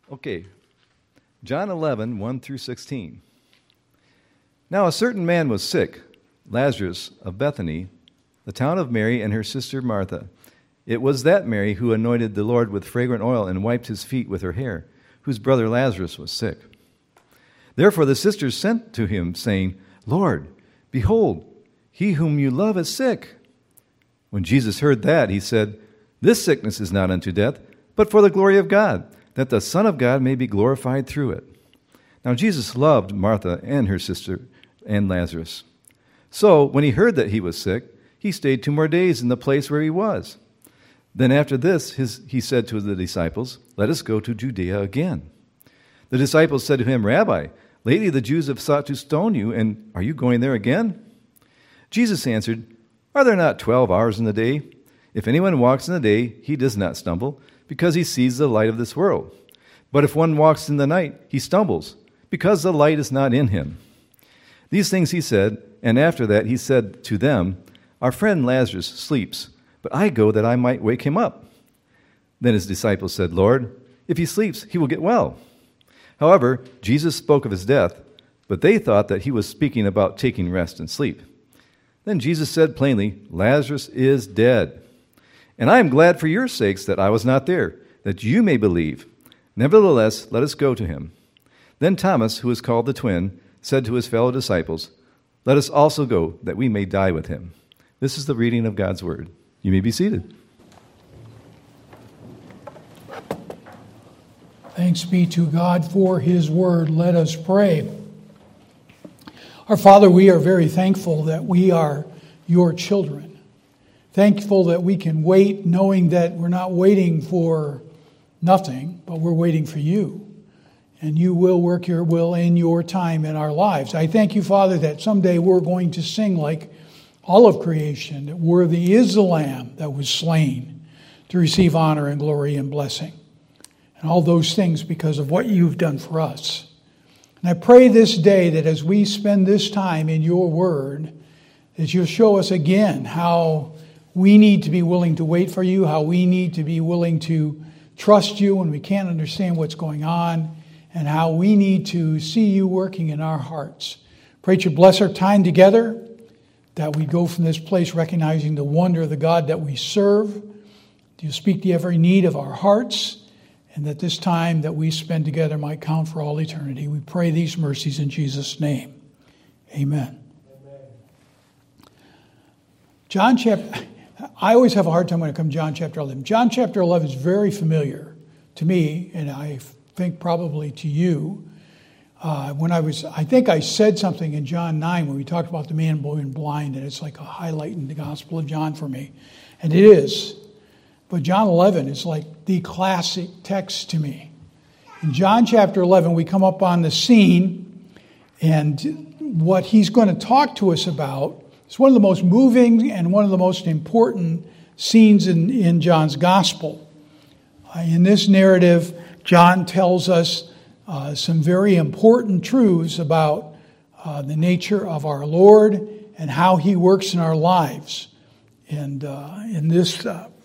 Okay, John 11, 1 through 16. Now a certain man was sick, Lazarus of Bethany, the town of Mary and her sister Martha. It was that Mary who anointed the Lord with fragrant oil and wiped his feet with her hair, whose brother Lazarus was sick. Therefore the sisters sent to him, saying, Lord, behold, he whom you love is sick. When Jesus heard that, he said, This sickness is not unto death, but for the glory of God, that the Son of God may be glorified through it. Now Jesus loved Martha and her sister and Lazarus. So when he heard that he was sick, he stayed 2 more days in the place where he was. Then after this, he said to the disciples, Let us go to Judea again. The disciples said to him, Rabbi, lately the Jews have sought to stone you, and are you going there again? Jesus answered, Are there not 12 hours in the day? If anyone walks in the day, he does not stumble, because he sees the light of this world. But if one walks in the night, he stumbles, because the light is not in him. These things he said, and after that he said to them, Our friend Lazarus sleeps, but I go that I might wake him up. Then his disciples said, Lord, if he sleeps, he will get well. However, Jesus spoke of his death, but they thought that he was speaking about taking rest and sleep. Then Jesus said plainly, Lazarus is dead. And I am glad for your sakes that I was not there, that you may believe. Nevertheless, let us go to him. Then Thomas, who is called the twin, said to his fellow disciples, Let us also go, that we may die with him. This is the reading of God's word. You may be seated. Thanks be to God for his word. Let us pray. Our Father, we are very thankful that we are your children. Thankful that we can wait knowing that we're not waiting for nothing, but we're waiting for you. And you will work your will in your time in our lives. I thank you, Father, that someday we're going to sing like all of creation, that worthy is the Lamb that was slain to receive honor and glory and blessing. And all those things because of what you've done for us. And I pray this day that as we spend this time in your word, that you'll show us again how we need to be willing to wait for you, how we need to be willing to trust you when we can't understand what's going on, and how we need to see you working in our hearts. Pray that you bless our time together, that we go from this place recognizing the wonder of the God that we serve. Do you speak to every need of our hearts, and that this time that we spend together might count for all eternity. We pray these mercies in Jesus' name. Amen. I always have a hard time when it comes to John chapter 11. John chapter 11 is very familiar to me, and I think probably to you. I think I said something in John 9 when we talked about the man born blind, and it's like a highlight in the Gospel of John for me. And it is. But John 11 is like the classic text to me. In John chapter 11, we come up on the scene, and what he's going to talk to us about is one of the most moving and one of the most important scenes in John's Gospel. In this narrative, John tells us some very important truths about the nature of our Lord and how he works in our lives. And in this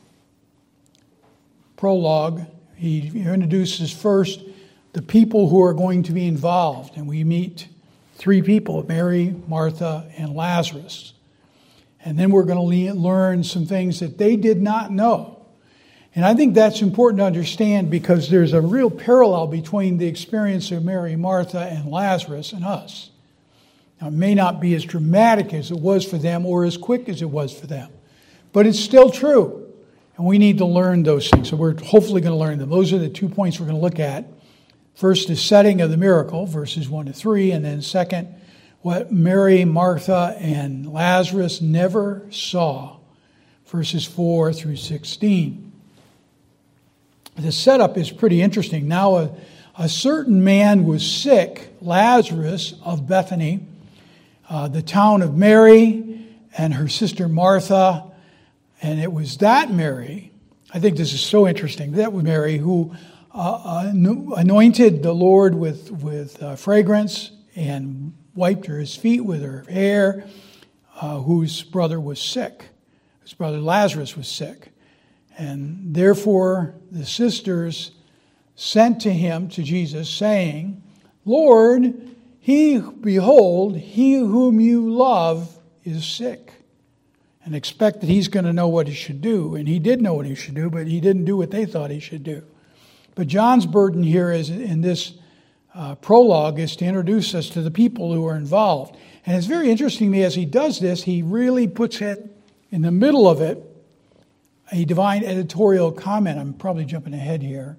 prologue, he introduces first the people who are going to be involved. And we meet 3 people, Mary, Martha, and Lazarus. And then we're going to learn some things that they did not know. And I think that's important to understand because there's a real parallel between the experience of Mary, Martha, and Lazarus and us. Now, it may not be as dramatic as it was for them or as quick as it was for them, but it's still true. And we need to learn those things. So we're hopefully going to learn them. Those are the 2 points we're going to look at. First, the setting of the miracle, verses 1 to 3, and then second, what Mary, Martha, and Lazarus never saw, verses 4 through 16. The setup is pretty interesting. Now, a certain man was sick, Lazarus of Bethany, the town of Mary, and her sister Martha. And it was that Mary, I think this is so interesting, that was Mary who anointed the Lord with fragrance and wiped his feet with her hair, whose brother was sick. His brother Lazarus was sick. And therefore, the sisters sent to him, to Jesus, saying, Lord, behold, he whom you love is sick. And expected he's going to know what he should do. And he did know what he should do, but he didn't do what they thought he should do. But John's burden here is in this prologue is to introduce us to the people who are involved. And it's very interesting to me as he does this, he really puts it in the middle of it, a divine editorial comment. I'm probably jumping ahead here.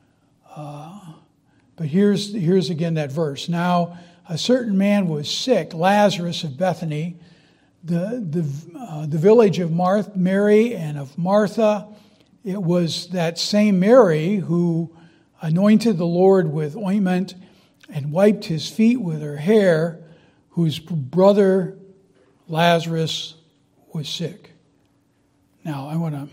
But here's again that verse. Now, a certain man was sick, Lazarus of Bethany, the village of Mary and of Martha. It was that same Mary who anointed the Lord with ointment and wiped his feet with her hair, whose brother Lazarus was sick. Now,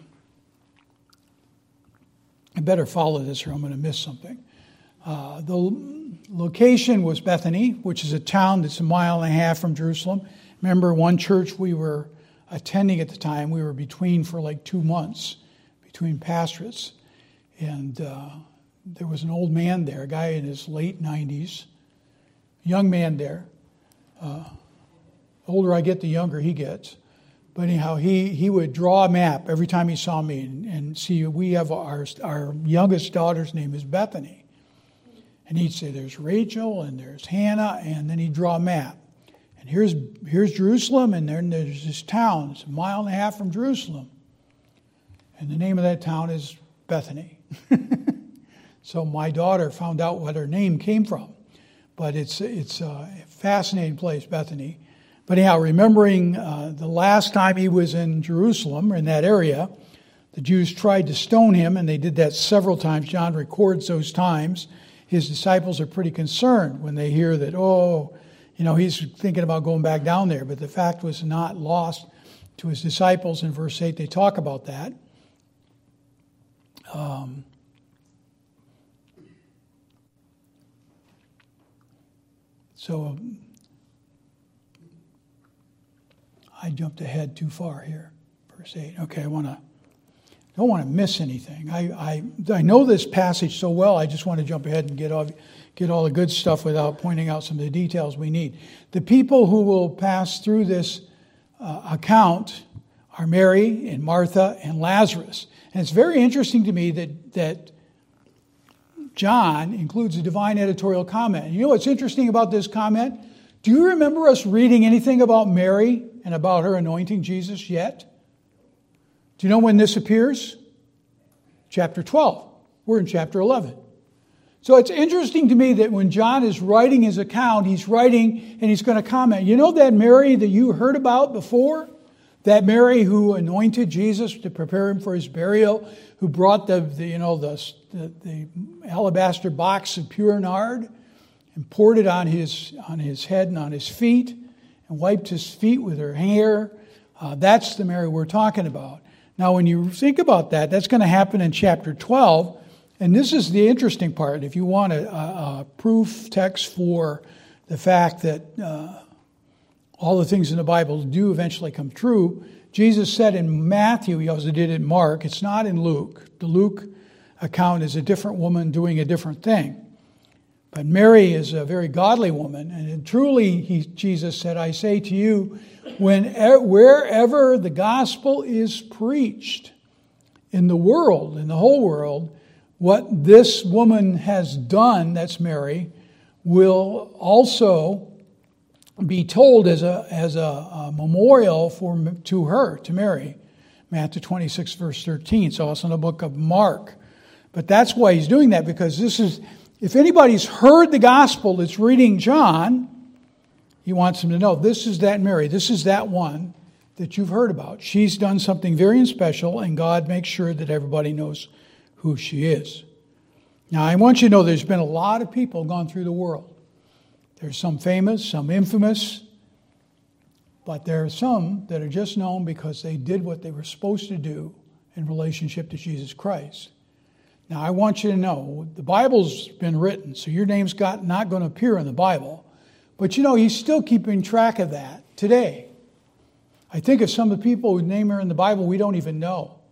I better follow this or I'm going to miss something. The location was Bethany, which is a town that's 1.5 miles from Jerusalem. Remember, one church we were attending at the time, we were between for like 2 months, between pastorates. And there was an old man there, a guy in his late 90s, young man there. The older I get, the younger he gets. But anyhow, he would draw a map every time he saw me. And see, we have our youngest daughter's name is Bethany. And he'd say, there's Rachel and there's Hannah, and then he'd draw a map. And here's Jerusalem, and then there's this town. It's 1.5 miles from Jerusalem. And the name of that town is Bethany. So my daughter found out what her name came from. But it's a fascinating place, Bethany. But anyhow, remembering the last time he was in Jerusalem, or in that area, the Jews tried to stone him, and they did that several times. John records those times. His disciples are pretty concerned when they hear that, he's thinking about going back down there. But the fact was not lost to his disciples. In verse 8, they talk about that. So I jumped ahead too far here. Verse 8. Okay, I don't want to miss anything. I know this passage so well, I just want to jump ahead and get all the good stuff without pointing out some of the details we need. The people who will pass through this account are Mary and Martha and Lazarus. And it's very interesting to me that John includes a divine editorial comment. And you know what's interesting about this comment? Do you remember us reading anything about Mary and about her anointing Jesus yet? Do you know when this appears? Chapter 12. We're in chapter 11. So it's interesting to me that when John is writing his account, he's writing and he's going to comment. You know that Mary that you heard about before? That Mary who anointed Jesus to prepare him for his burial, who brought the alabaster box of pure nard and poured it on his head and on his feet and wiped his feet with her hair. That's the Mary we're talking about. Now, when you think about that, that's going to happen in chapter 12. And this is the interesting part. If you want a proof text for the fact that all the things in the Bible do eventually come true, Jesus said in Matthew, he also did in Mark, it's not in Luke. The Luke account is a different woman doing a different thing. But Mary is a very godly woman. And truly, Jesus said, I say to you, wherever the gospel is preached in the world, in the whole world, what this woman has done, that's Mary, will also be told as a memorial to her, to Mary. Matthew 26, verse 13. So it's in the book of Mark. But that's why he's doing that, because this is, if anybody's heard the gospel that's reading John, he wants them to know, this is that Mary, this is that one that you've heard about. She's done something very special, and God makes sure that everybody knows who she is. Now, I want you to know there's been a lot of people gone through the world. There's some famous, some infamous, but there are some that are just known because they did what they were supposed to do in relationship to Jesus Christ. Now, I want you to know, the Bible's been written, so your name's not going to appear in the Bible. But you know, he's still keeping track of that today. I think of some of the people whose name are in the Bible we don't even know.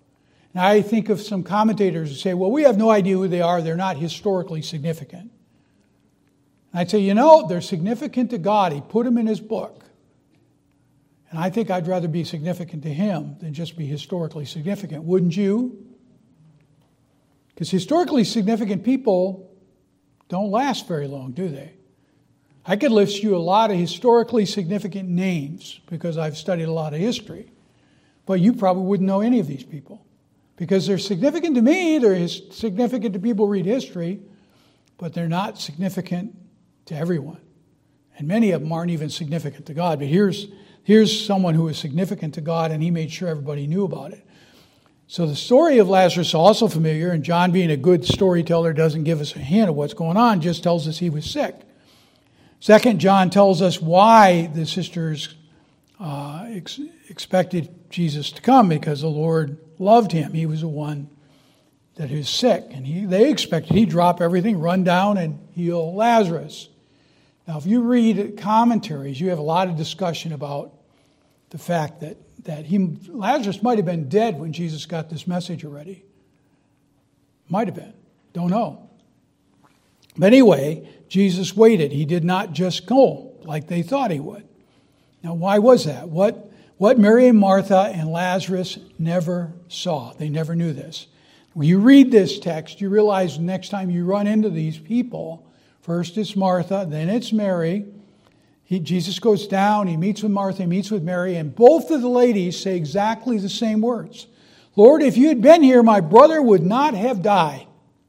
And I think of some commentators who say, well, we have no idea who they are. They're not historically significant. And I'd say, they're significant to God. He put them in his book. And I think I'd rather be significant to him than just be historically significant. Wouldn't you? Because historically significant people don't last very long, do they? I could list you a lot of historically significant names because I've studied a lot of history. But you probably wouldn't know any of these people. Because they're significant to me, they're significant to people who read history, but they're not significant to everyone. And many of them aren't even significant to God. But here's someone who is significant to God, and he made sure everybody knew about it. So the story of Lazarus is also familiar, and John, being a good storyteller, doesn't give us a hint of what's going on, just tells us he was sick. Second, John tells us why the sisters expected Jesus to come, because the Lord loved him. He was the one that is sick, and they expected he'd drop everything, run down, and heal Lazarus. Now, if you read commentaries, you have a lot of discussion about the fact that Lazarus might have been dead when Jesus got this message already. Might have been. Don't know. But anyway, Jesus waited. He did not just go like they thought he would. Now, why was that? What Mary and Martha and Lazarus never saw. They never knew this. When you read this text, you realize next time you run into these people, first it's Martha, then it's Mary. Jesus goes down, he meets with Martha, he meets with Mary, and both of the ladies say exactly the same words. Lord, if you had been here, my brother would not have died.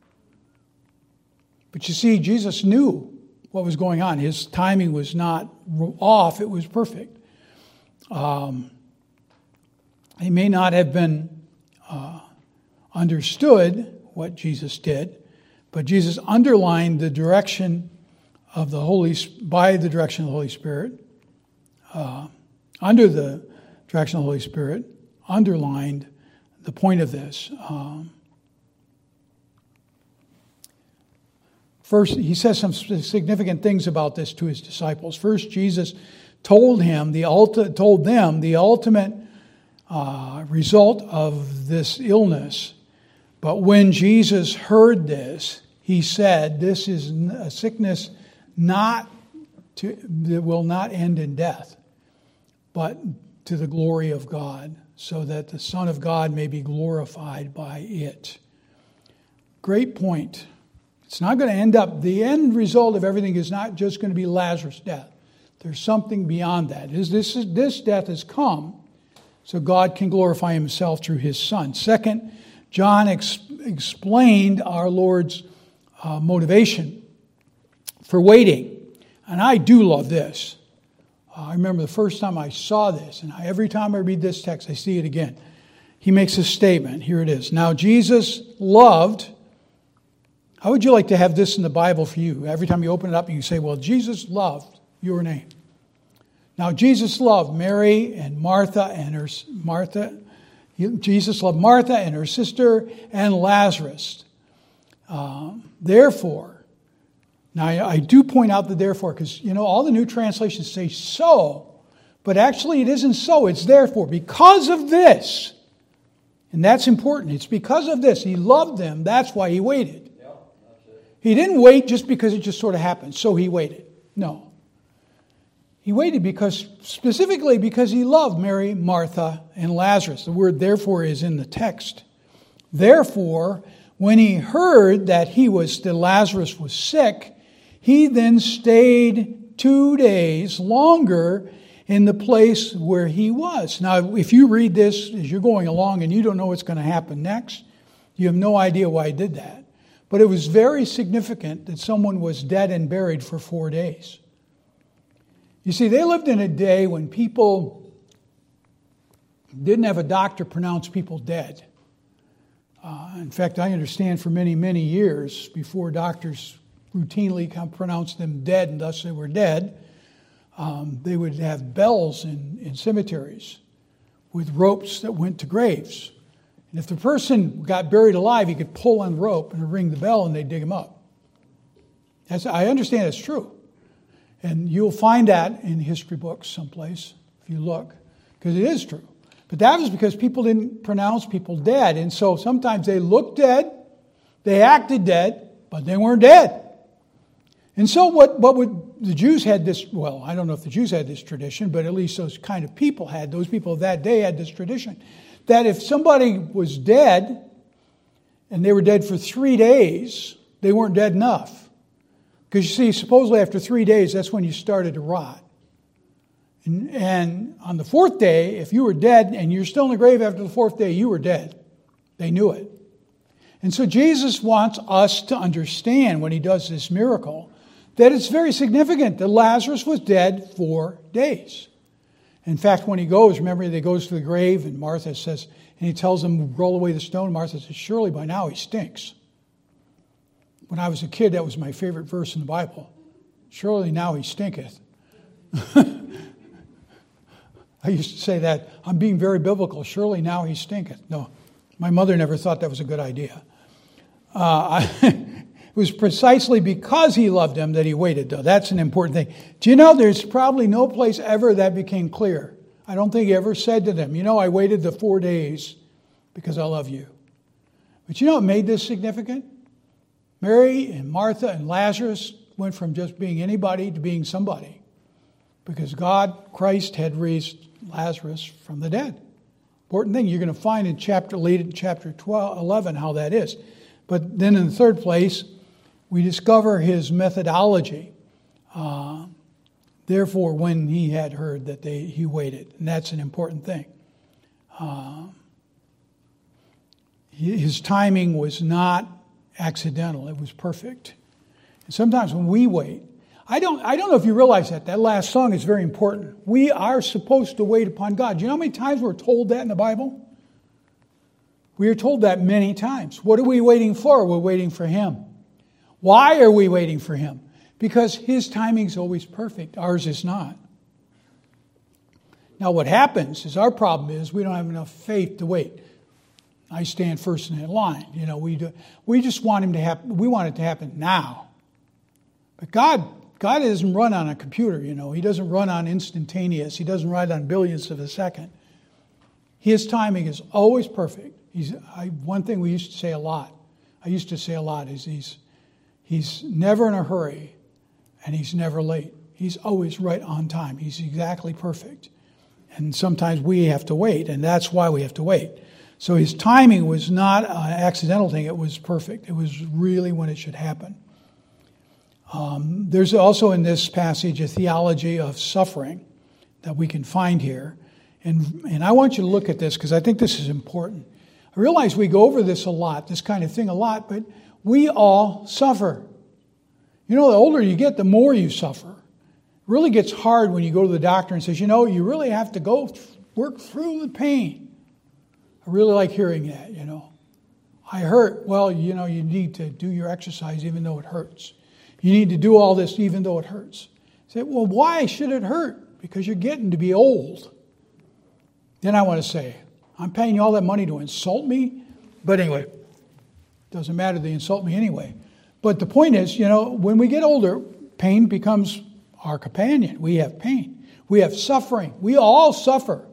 But you see, Jesus knew what was going on. His timing was not off, it was perfect. He may not have been understood what Jesus did, but Jesus underlined the direction of the by the direction of the Holy Spirit, under the direction of the Holy Spirit, underlined the point of this. First, he says some significant things about this to his disciples. First, Jesus told them the ultimate result of this illness. But when Jesus heard this, he said, "This is a sickness that will not end in death, but to the glory of God, so that the Son of God may be glorified by it." Great point. It's not going to end up, the end result of everything is not just going to be Lazarus' death. There's something beyond that. This death has come so God can glorify himself through his Son. Second, John explained our Lord's motivation for waiting. And I do love this. I remember the first time I saw this, and every time I read this text, I see it again. He makes a statement. Here it is. Now, Jesus loved. How would you like to have this in the Bible for you? Every time you open it up, you say, well, Jesus loved your name. Now, Jesus loved Mary and Jesus loved Martha and her sister and Lazarus. Therefore, now I do point out the therefore, because, all the new translations say so, but actually it isn't so, it's therefore. Because of this, and that's important, it's because of this. He loved them, that's why he waited. He didn't wait just because it just sort of happened, so he waited. No. He waited specifically because he loved Mary, Martha, and Lazarus. The word therefore is in the text. Therefore, when he heard that Lazarus was sick, he then stayed 2 days longer in the place where he was. Now, if you read this as you're going along and you don't know what's going to happen next, you have no idea why he did that. But it was very significant that someone was dead and buried for 4 days. You see, they lived in a day when people didn't have a doctor pronounce people dead. In fact, I understand for many, many years, before doctors routinely pronounced them dead and thus they were dead, they would have bells in cemeteries with ropes that went to graves. And if the person got buried alive, he could pull on the rope and ring the bell and they'd dig him up. I understand it's true. And you'll find that in history books someplace, if you look, because it is true. But that was because people didn't pronounce people dead. And so sometimes they looked dead, they acted dead, but they weren't dead. And so what would the Jews had this, well, I don't know if the Jews had this tradition, but at least those kind of people had, those people of that day had this tradition, that if somebody was dead and they were dead for 3 days, they weren't dead enough. Because you see, supposedly after 3 days, that's when you started to rot. And on the 4th day, if you were dead and you're still in the grave after the 4th day, you were dead. They knew it. And so Jesus wants us to understand when he does this miracle that it's very significant that Lazarus was dead 4 days. In fact, when he goes, remember, he goes to the grave and Martha says, and he tells them, roll away the stone. Martha says, surely by now he stinks. When I was a kid, that was my favorite verse in the Bible. Surely now he stinketh. I used to say that. I'm being very biblical. Surely now he stinketh. No, my mother never thought that was a good idea. It was precisely because he loved him that he waited, though. That's an important thing. Do you know there's probably no place ever that became clear? I don't think he ever said to them, I waited the 4 days because I love you. But you know what made this significant? Mary and Martha and Lazarus went from just being anybody to being somebody. Because God, Christ, had raised Lazarus from the dead. Important thing. You're going to find in chapter 11 how that is. But then in the third place, we discover his methodology. Therefore, when he had heard that he waited. And that's an important thing. His timing was not accidental. It was perfect. And sometimes when we wait, I don't know if you realize that last song is very important. We are supposed to wait upon God. Do you know how many times we're told that in the Bible? We are told that many times. What are we waiting for? We're waiting for him. Why are we waiting for him? Because his timing is always perfect. Ours is not. Now what happens is our problem is we don't have enough faith to wait. I stand first in that line. We just want him to happen. We want it to happen now. But God doesn't run on a computer, He doesn't run on instantaneous. He doesn't run on billionths of a second. His timing is always perfect. One thing I used to say a lot is he's never in a hurry and he's never late. He's always right on time. He's exactly perfect. And sometimes we have to wait, and that's why we have to wait. So his timing was not an accidental thing. It was perfect. It was really when it should happen. There's also in this passage a theology of suffering that we can find here. And I want you to look at this because I think this is important. I realize we go over this a lot, this kind of thing a lot, but we all suffer. The older you get, the more you suffer. It really gets hard when you go to the doctor and says, you really have to work through the pain. I really like hearing that, I hurt. Well, you need to do your exercise even though it hurts. You need to do all this even though it hurts. Say, well, why should it hurt? Because you're getting to be old. Then I want to say, I'm paying you all that money to insult me? But anyway, it doesn't matter, they insult me anyway. But the point is, when we get older, pain becomes our companion. We have pain. We have suffering. We all suffer.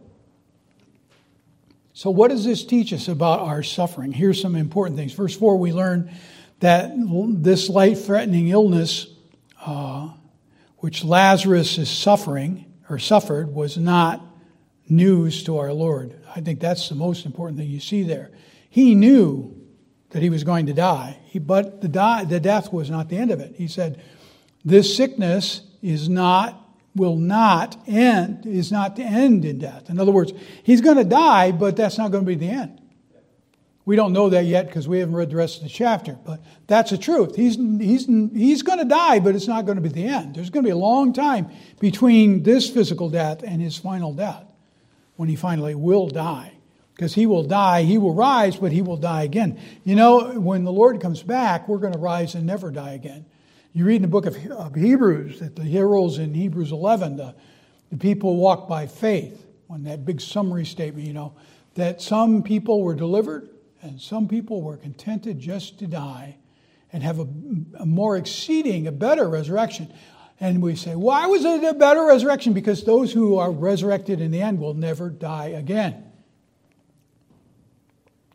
So what does this teach us about our suffering? Here's some important things. Verse 4, we learn that this life-threatening illness, which Lazarus is suffered, was not news to our Lord. I think that's the most important thing you see there. He knew that he was going to die, but the death was not the end of it. He said, this sickness is not to end in death. In other words, he's going to die, but that's not going to be the end. We don't know that yet because we haven't read the rest of the chapter, but that's the truth. He's going to die, but it's not going to be the end. There's going to be a long time between this physical death and his final death when he finally will die. Because he will die, he will rise, but he will die again. When the Lord comes back, we're going to rise and never die again. You read in the book of Hebrews that the heroes in Hebrews 11, the people walk by faith. On that big summary statement, that some people were delivered and some people were contented just to die and have a better resurrection. And we say, why was it a better resurrection? Because those who are resurrected in the end will never die again.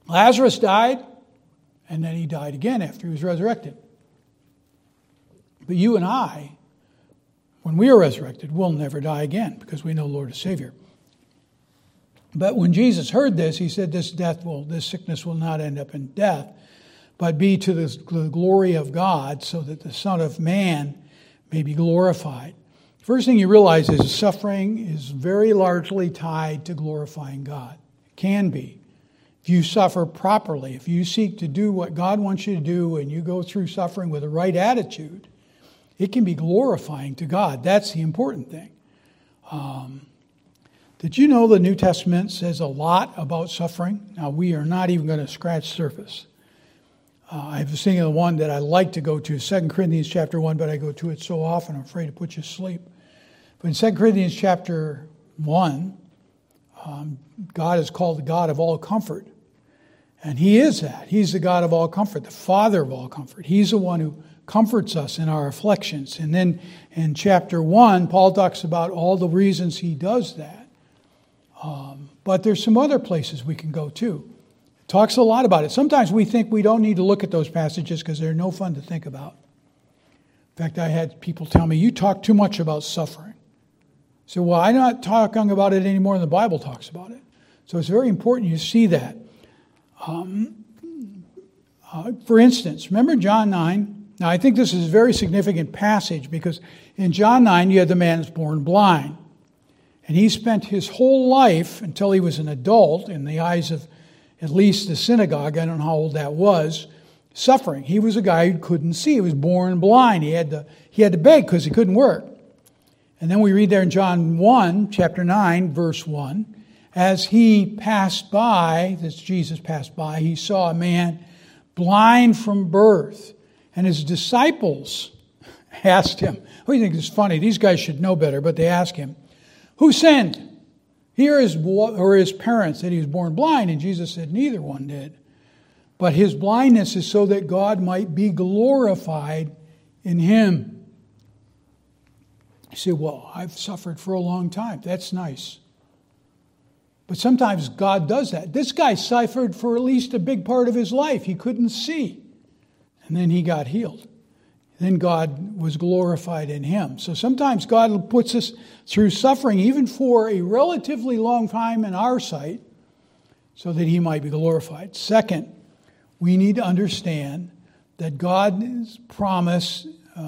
Lazarus died, and then he died again after he was resurrected. But you and I, when we are resurrected, will never die again because we know Lord and Savior. But when Jesus heard this, he said, this sickness will not end up in death, but be to the glory of God, so that the Son of Man may be glorified. First thing you realize is suffering is very largely tied to glorifying God. It can be. If you suffer properly, if you seek to do what God wants you to do and you go through suffering with the right attitude, it can be glorifying to God. That's the important thing. Did you know the New Testament says a lot about suffering? Now, we are not even going to scratch the surface. I was thinking of the one that I like to go to, 2 Corinthians chapter 1, but I go to it so often I'm afraid to put you to sleep. But in 2 Corinthians chapter 1, God is called the God of all comfort. And He is that. He's the God of all comfort, the Father of all comfort. He's the one who comforts us in our afflictions. And then in chapter 1, Paul talks about all the reasons He does that. But there's some other places we can go too. It talks a lot about it. Sometimes we think we don't need to look at those passages because they're no fun to think about. In fact, I had people tell me, you talk too much about suffering. So, well, I'm not talking about it any more than the Bible talks about it. So it's very important you see that. For instance, remember John 9? Now, I think this is a very significant passage because in John 9, you had the man who's born blind. And he spent his whole life, until he was an adult, in the eyes of at least the synagogue, I don't know how old that was, suffering. He was a guy who couldn't see. He was born blind. He had to beg because he couldn't work. And then we read there in John 1, chapter 9, verse 1, as he passed by, as Jesus passed by, he saw a man blind from birth. And his disciples asked him, we think it's funny, these guys should know better, but they asked him, who sinned? He or his parents that he was born blind? And Jesus said, neither one did. But his blindness is so that God might be glorified in him. You say, well, I've suffered for a long time. That's nice. But sometimes God does that. This guy suffered for at least a big part of his life. He couldn't see. And then he got healed. Then God was glorified in him. So sometimes God puts us through suffering, even for a relatively long time in our sight, so that he might be glorified. Second, we need to understand that God's promises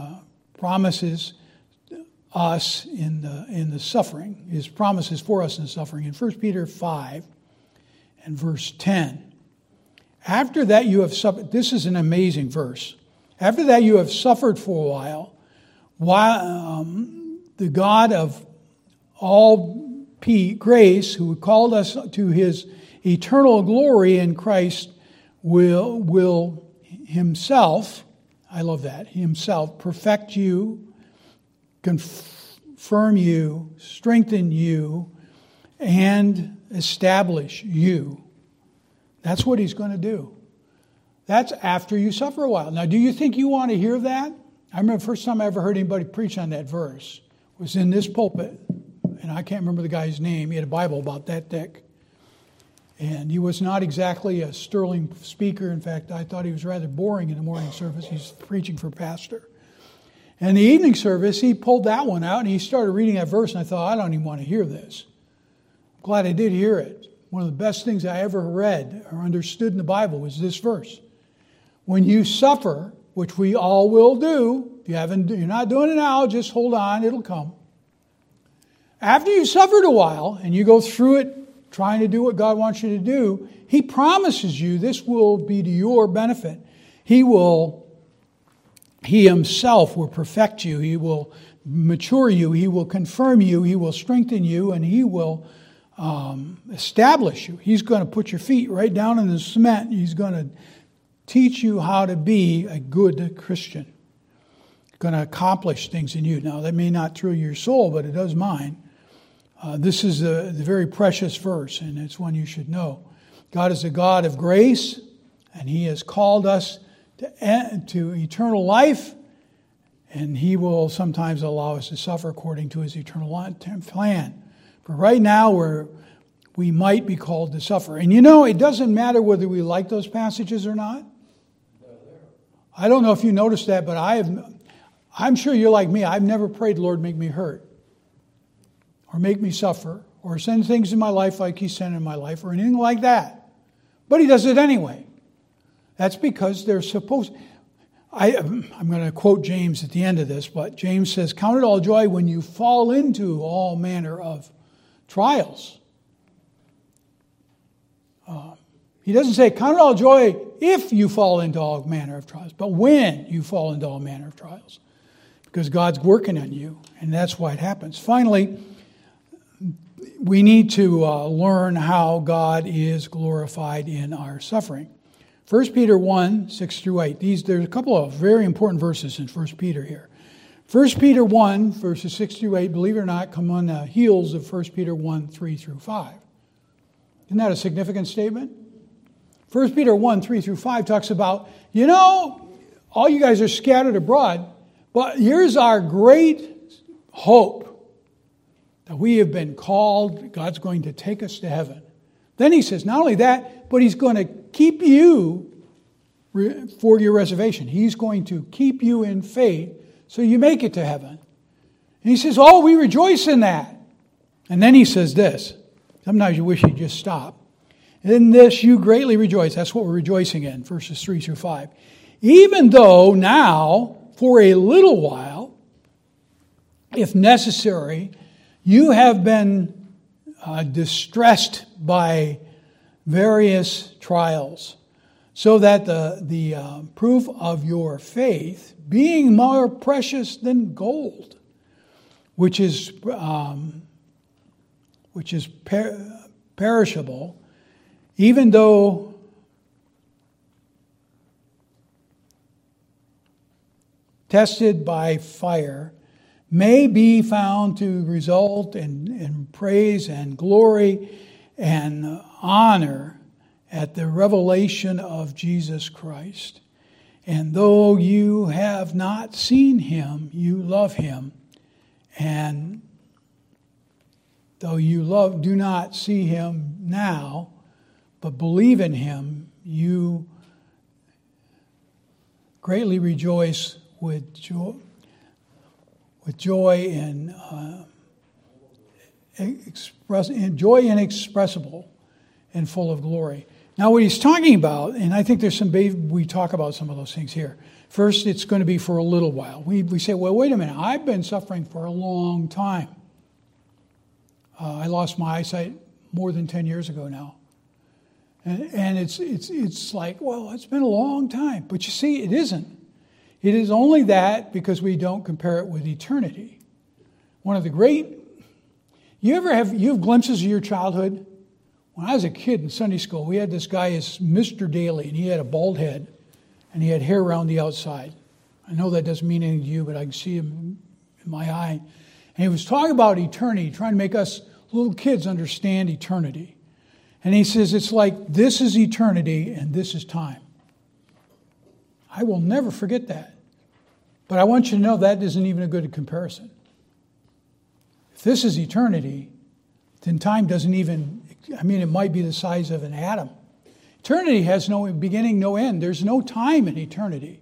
us in the suffering, his promises for us in the suffering. In 1 Peter 5 and verse 10, after that you have suffered, this is an amazing verse. After that you have suffered for a while the God of all grace, who called us to his eternal glory in Christ, will himself, I love that, himself perfect you, confirm you, strengthen you, and establish you. That's what he's going to do. That's after you suffer a while. Now, do you think you want to hear that? I remember the first time I ever heard anybody preach on that verse was in this pulpit. And I can't remember the guy's name. He had a Bible about that thick. And he was not exactly a sterling speaker. In fact, I thought he was rather boring in the morning service. He's preaching for pastor. And in the evening service, he pulled that one out and he started reading that verse. And I thought, I don't even want to hear this. I'm glad I did hear it. One of the best things I ever read or understood in the Bible was this verse. When you suffer, which we all will do, if you're not doing it now, just hold on, it'll come. After you've suffered a while and you go through it trying to do what God wants you to do, he promises you this will be to your benefit. He himself will perfect you. He will mature you. He will confirm you. He will strengthen you, and he will establish you. He's going to put your feet right down in the cement. He's going to teach you how to be a good Christian. He's going to accomplish things in you. Now, that may not thrill your soul, but it does mine. This is the very precious verse, and it's one you should know. God is a God of grace, and he has called us to eternal life, and he will sometimes allow us to suffer according to his eternal plan. But right now, we might be called to suffer. And you know, it doesn't matter whether we like those passages or not. I don't know if you noticed that, but I'm sure you're like me. I've never prayed, Lord, make me hurt, or make me suffer, or send things in my life like He sent in my life, or anything like that. But He does it anyway. That's because they're supposed... I'm going to quote James at the end of this, but James says, count it all joy when you fall into all manner of trials. He doesn't say, count it all joy if you fall into all manner of trials, but when you fall into all manner of trials. Because God's working on you, and that's why it happens. Finally, we need to learn how God is glorified in our suffering. 1 Peter 1, 6 through 8. There's a couple of very important verses in 1 Peter here. 1 Peter 1, verses 6 through 8, believe it or not, come on the heels of 1 Peter 1, 3 through 5. Isn't that a significant statement? 1 Peter 1, 3 through 5 talks about, you know, all you guys are scattered abroad, but here's our great hope that we have been called. God's going to take us to heaven. Then he says, not only that, but He's going to keep you for your reservation. He's going to keep you in faith so you make it to heaven. And he says, oh, we rejoice in that. And then he says this. Sometimes you wish he'd just stop. In this you greatly rejoice. That's what we're rejoicing in, verses 3 through 5. Even though now, for a little while, if necessary, you have been distressed by various trials, so that the proof of your faith, being more precious than gold, which is perishable, even though tested by fire, may be found to result in praise and glory and honor at the revelation of Jesus Christ. And though you have not seen Him, you love Him. And though you do not see Him now, but believe in Him, you greatly rejoice with joy inexpressible and full of glory. Now, what he's talking about, and I think we talk about some of those things here. First, it's going to be for a little while. We say, well, wait a minute, I've been suffering for a long time. I lost my eyesight more than 10 years ago now. And it's like, well, it's been a long time. But you see, it isn't. It is only that because we don't compare it with eternity. One of the great... You have glimpses of your childhood? When I was a kid in Sunday school, we had this guy as Mr. Daly, and he had a bald head, and he had hair around the outside. I know that doesn't mean anything to you, but I can see him in my eye. And he was talking about eternity, trying to make us little kids understand eternity. And he says, it's like this is eternity and this is time. I will never forget that. But I want you to know that isn't even a good comparison. If this is eternity, then time doesn't even... it might be the size of an atom. Eternity has no beginning, no end. There's no time in eternity.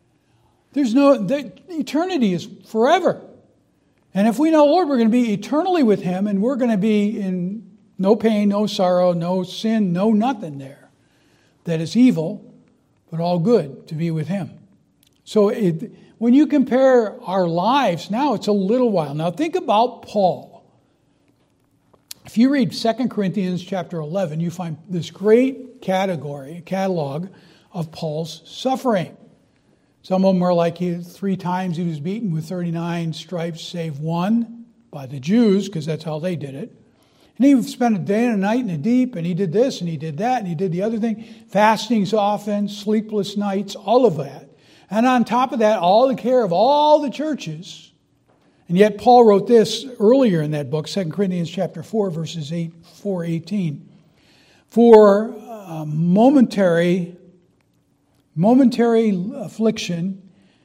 Eternity is forever. And if we know, Lord, we're going to be eternally with Him, and we're going to be in no pain, no sorrow, no sin, no nothing there that is evil, but all good to be with Him. So when you compare our lives, now it's a little while. Now think about Paul. If you read 2 Corinthians chapter 11, you find this great catalog of Paul's suffering. Some of them are like 3 times he was beaten with 39 stripes, save one by the Jews, because that's how they did it. And he spent a day and a night in the deep, and he did this, and he did that, and he did the other thing. Fastings often, sleepless nights, all of that. And on top of that, all the care of all the churches. And yet Paul wrote this earlier in that book, 2 Corinthians chapter 4, verses 4:18. For momentary affliction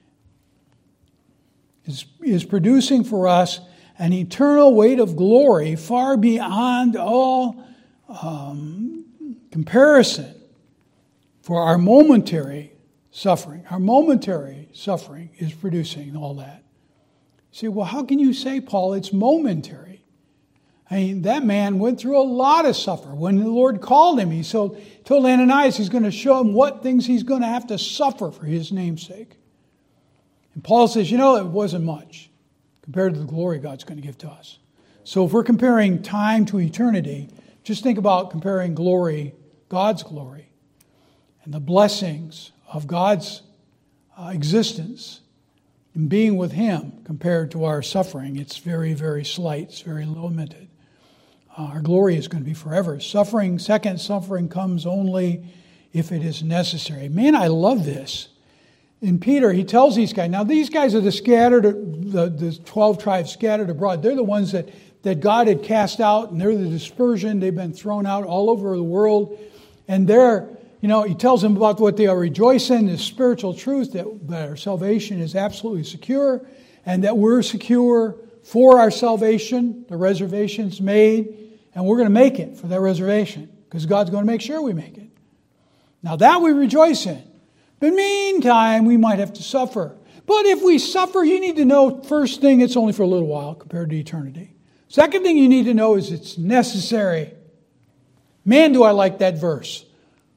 is producing for us an eternal weight of glory far beyond all comparison for our momentary suffering. Our momentary suffering is producing all that. You say, well, how can you say, Paul, it's momentary? I mean, that man went through a lot of suffering. When the Lord called him, he told Ananias he's going to show him what things he's going to have to suffer for his name's sake. And Paul says, it wasn't much compared to the glory God's going to give to us. So if we're comparing time to eternity, just think about comparing glory, God's glory, and the blessings of God's existence and being with Him compared to our suffering. It's very, very slight. It's very limited. Our glory is going to be forever. Second suffering comes only if it is necessary. Man, I love this. In Peter, he tells these guys, now these guys are the 12 tribes scattered abroad. They're the ones that God had cast out, and they're the dispersion. They've been thrown out all over the world. And he tells them about what they are rejoicing, the spiritual truth that our salvation is absolutely secure, and that we're secure for our salvation. The reservation's made, and we're going to make it for that reservation, because God's going to make sure we make it. Now that we rejoice in. But meantime, we might have to suffer. But if we suffer, you need to know, first thing, it's only for a little while compared to eternity. Second thing you need to know is it's necessary. Man, do I like that verse.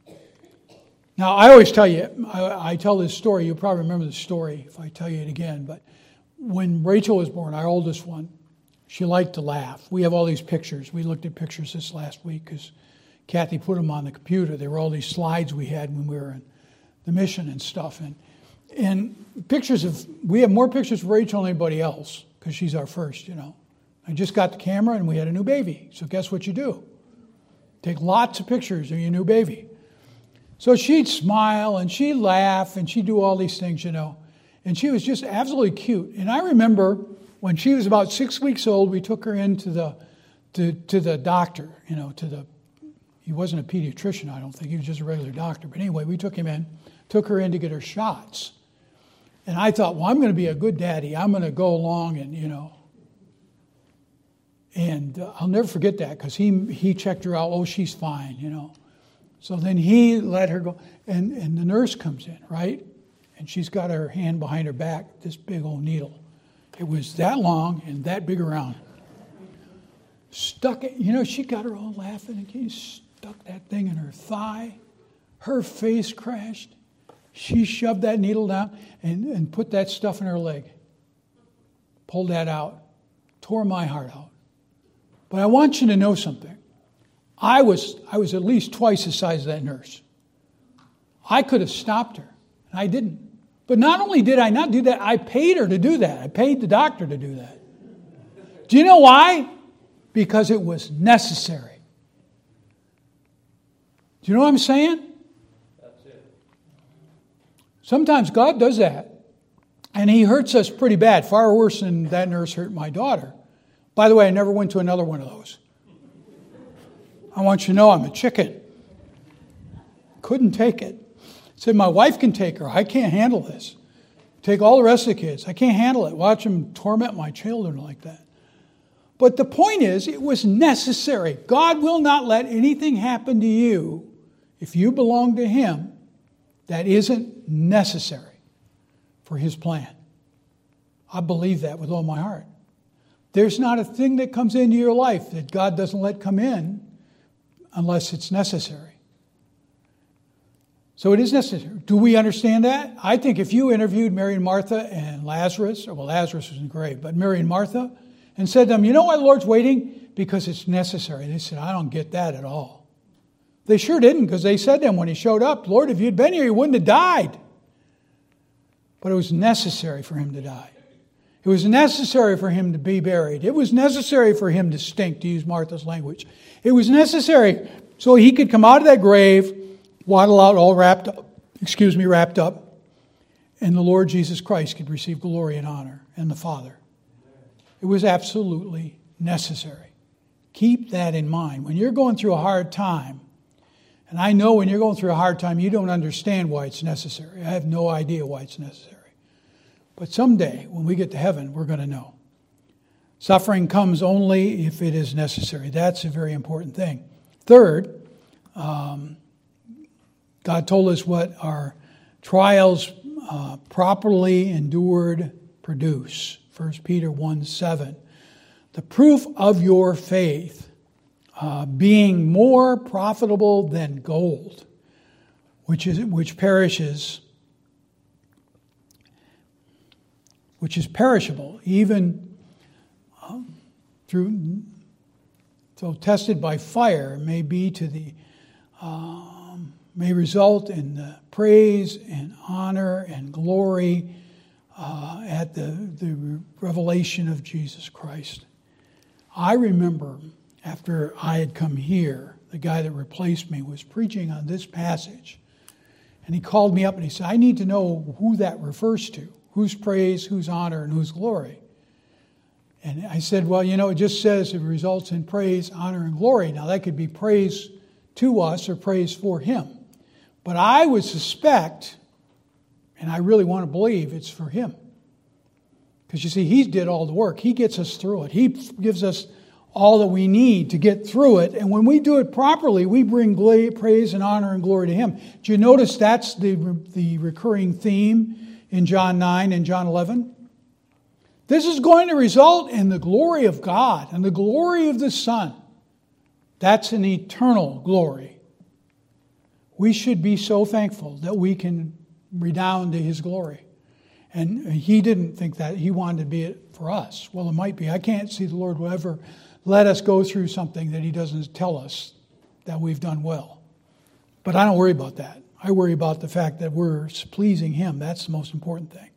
Now, I always tell you, I tell this story. You'll probably remember the story if I tell you it again. But when Rachel was born, our oldest one, she liked to laugh. We have all these pictures. We looked at pictures this last week because Kathy put them on the computer. They were all these slides we had when we were in the mission and stuff. And we have more pictures of Rachel than anybody else because she's our first, I just got the camera and we had a new baby. So guess what you do? Take lots of pictures of your new baby. So she'd smile and she'd laugh and she'd do all these things, And she was just absolutely cute. And I remember when she was about 6 weeks old, we took her into the doctor, he wasn't a pediatrician, I don't think. He was just a regular doctor. But anyway, we took her in to get her shots. And I thought, well, I'm going to be a good daddy. I'm going to go along and, And I'll never forget that because he checked her out. Oh, she's fine, So then he let her go. And the nurse comes in, right? And she's got her hand behind her back, this big old needle. It was that long and that big around. Stuck it, she got her all laughing and he stuck that thing in her thigh. Her face crashed. She shoved that needle down and put that stuff in her leg. Pulled that out. Tore my heart out. But I want you to know something. I was at least twice the size of that nurse. I could have stopped her, and I didn't. But not only did I not do that, I paid her to do that. I paid the doctor to do that. Do you know why? Because it was necessary. Do you know what I'm saying? That's it. Sometimes God does that. And He hurts us pretty bad, far worse than that nurse hurt my daughter. By the way, I never went to another one of those. I want you to know I'm a chicken. Couldn't take it. Said my wife can take her. I can't handle this. Take all the rest of the kids. I can't handle it. Watch them torment my children like that. But the point is, it was necessary. God will not let anything happen to you if you belong to Him that isn't necessary for His plan. I believe that with all my heart. There's not a thing that comes into your life that God doesn't let come in unless it's necessary. So it is necessary. Do we understand that? I think if you interviewed Mary and Martha and Lazarus, Lazarus wasn't great, but Mary and Martha, and said to them, you know why the Lord's waiting? Because it's necessary. They said, I don't get that at all. They sure didn't, because they said to him when He showed up, Lord, if you'd been here, you wouldn't have died. But it was necessary for Him to die. It was necessary for Him to be buried. It was necessary for Him to stink, to use Martha's language. It was necessary so He could come out of that grave, waddle out all wrapped up, and the Lord Jesus Christ could receive glory and honor, and the Father. It was absolutely necessary. Keep that in mind. When you're going through a hard time, and I know when you're going through a hard time, you don't understand why it's necessary. I have no idea why it's necessary. But someday, when we get to heaven, we're going to know. Suffering comes only if it is necessary. That's a very important thing. Third, God told us what our trials properly endured produce. 1 Peter 1:7. The proof of your faith being more profitable than gold, which perishes, which is perishable, even though tested by fire, may result in the praise and honor and glory at the revelation of Jesus Christ. I remember after I had come here, the guy that replaced me was preaching on this passage. And he called me up and he said, I need to know who that refers to. Whose praise, whose honor, and whose glory. And I said, well, it just says it results in praise, honor, and glory. Now, that could be praise to us or praise for him. But I would suspect, and I really want to believe, it's for him. Because you see, he did all the work. He gets us through it. He gives us all that we need to get through it. And when we do it properly, we bring praise and honor and glory to him. Do you notice that's the recurring theme in John 9 and John 11? This is going to result in the glory of God and the glory of the Son. That's an eternal glory. We should be so thankful that we can redound to his glory. And he didn't think that. He wanted to be it for us. Well, it might be. I can't see the Lord will ever let us go through something that he doesn't tell us that we've done well. But I don't worry about that. I worry about the fact that we're pleasing him. That's the most important thing.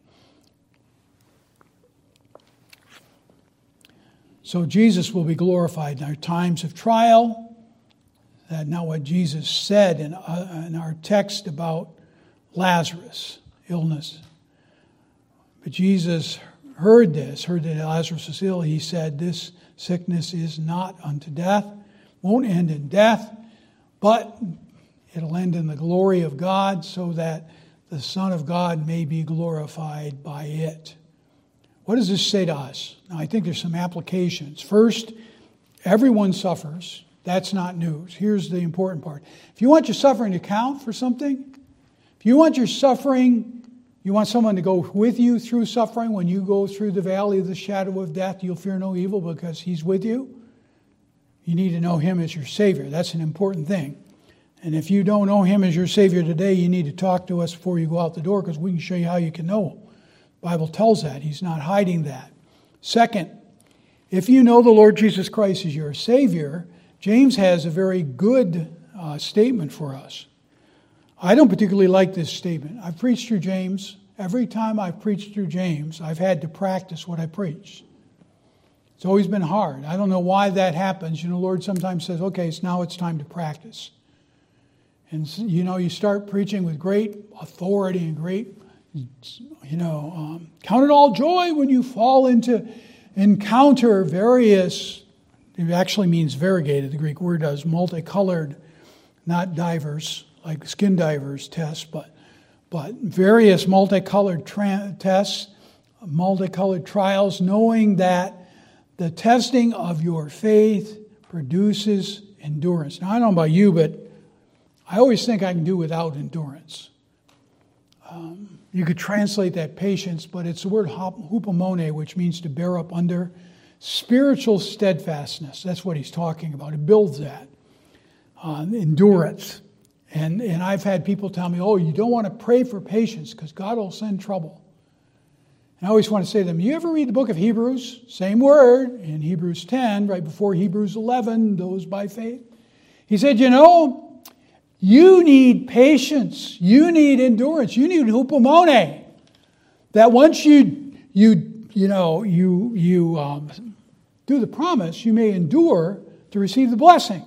So Jesus will be glorified in our times of trial. That's not what Jesus said in our text about Lazarus' illness. But Jesus heard that Lazarus was ill. He said, this sickness is not unto death, won't end in death, but it'll end in the glory of God so that the Son of God may be glorified by it. What does this say to us? Now, I think there's some applications. First, everyone suffers. That's not news. Here's the important part. If you want your suffering to count for something, if you want your suffering, you want someone to go with you through suffering, when you go through the valley of the shadow of death, you'll fear no evil because he's with you. You need to know him as your Savior. That's an important thing. And if you don't know him as your Savior today, you need to talk to us before you go out the door, because we can show you how you can know. The Bible tells that. He's not hiding that. Second, if you know the Lord Jesus Christ as your Savior, James has a very good statement for us. I don't particularly like this statement. I've preached through James. Every time I've preached through James, I've had to practice what I preach. It's always been hard. I don't know why that happens. The Lord sometimes says, okay, so now it's time to practice. And, you start preaching with great authority and great, count it all joy when you fall into encounter various, it actually means variegated, the Greek word does, multicolored, not divers, like skin divers tests, but various multicolored tests, multicolored trials, knowing that the testing of your faith produces endurance. Now, I don't know about you, but I always think I can do without endurance. You could translate that patience, but it's the word hupomone, which means to bear up under. Spiritual steadfastness, that's what he's talking about. It builds that. Endurance. And I've had people tell me, oh, you don't want to pray for patience because God will send trouble. And I always want to say to them, you ever read the book of Hebrews? Same word in Hebrews 10, right before Hebrews 11, those by faith. He said, you need patience. You need endurance. You need hupomone. That once you do the promise, you may endure to receive the blessing.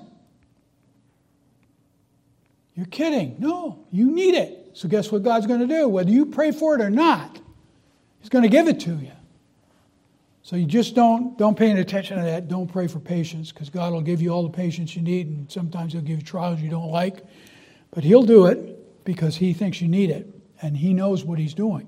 You're kidding. No, you need it. So guess what God's going to do? Whether you pray for it or not, he's going to give it to you. So you just don't pay any attention to that. Don't pray for patience, because God will give you all the patience you need, and sometimes he'll give you trials you don't like. But he'll do it because he thinks you need it, and he knows what he's doing.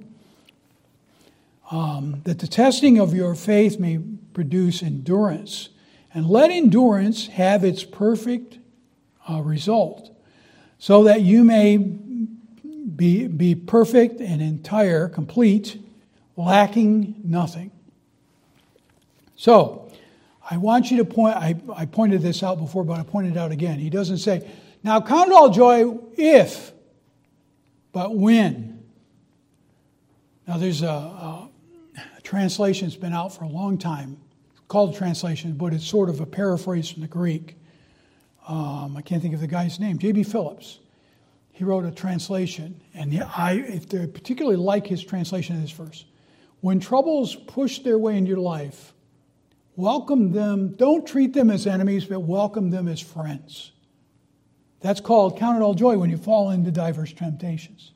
That the testing of your faith may produce endurance. And let endurance have its perfect result, so that you may be perfect and entire, complete, lacking nothing. So, I want you to point, I pointed this out before, but I pointed it out again. He doesn't say, now count it all joy if, but when. Now there's a translation that's been out for a long time, called a translation, but it's sort of a paraphrase from the Greek. I can't think of the guy's name, J.B. Phillips. He wrote a translation, and I particularly like his translation of this verse. When troubles push their way into your life, welcome them. Don't treat them as enemies, but welcome them as friends. That's called count it all joy when you fall into diverse temptations.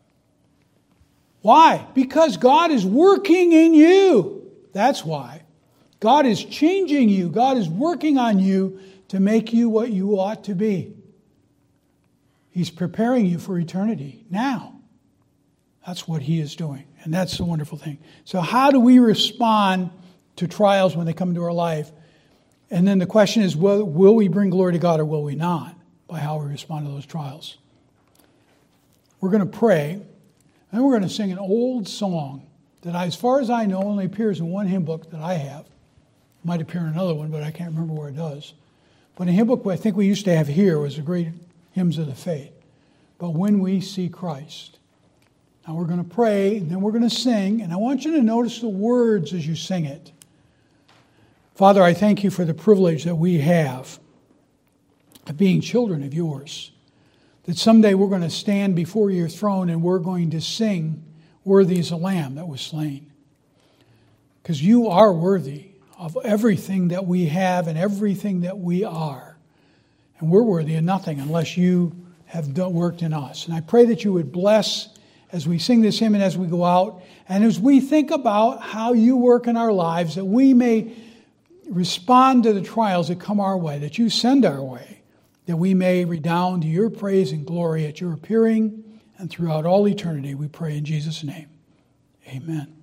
Why? Because God is working in you. That's why. God is changing you. God is working on you to make you what you ought to be. He's preparing you for eternity now. That's what He is doing. And that's the wonderful thing. So how do we respond to trials when they come into our life? And then the question is, will we bring glory to God or will we not? By how we respond to those trials. We're going to pray, and we're going to sing an old song that, as far as I know, only appears in one hymn book that I have. It might appear in another one, but I can't remember where it does. But a hymn book I think we used to have here was the great hymns of the faith. But when we see Christ. Now we're going to pray, and then we're going to sing, and I want you to notice the words as you sing it. Father, I thank you for the privilege that we have of being children of yours. That someday we're going to stand before your throne and we're going to sing, worthy is the Lamb that was slain. Because you are worthy of everything that we have and everything that we are. And we're worthy of nothing unless you have worked in us. And I pray that you would bless as we sing this hymn and as we go out, and as we think about how you work in our lives, that we may respond to the trials that come our way, that you send our way, that we may redound to your praise and glory at your appearing and throughout all eternity. We pray in Jesus' name. Amen.